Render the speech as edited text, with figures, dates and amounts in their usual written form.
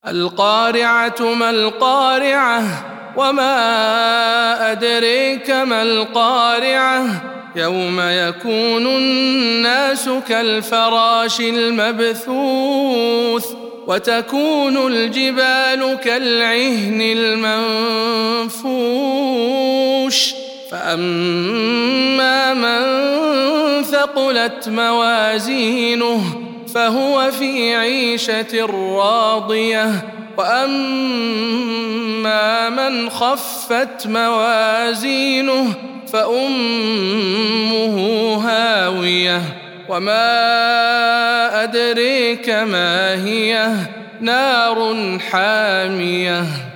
القارعة ما القارعة وما أدريك ما القارعة يوم يكون الناس كالفراش المبثوث وتكون الجبال كالعهن المنفوش فأما من ثقلت موازينه فهو في عيشة راضية وأما من خفت موازينه فأمه هاوية وما أدريك ما هي نار حامية.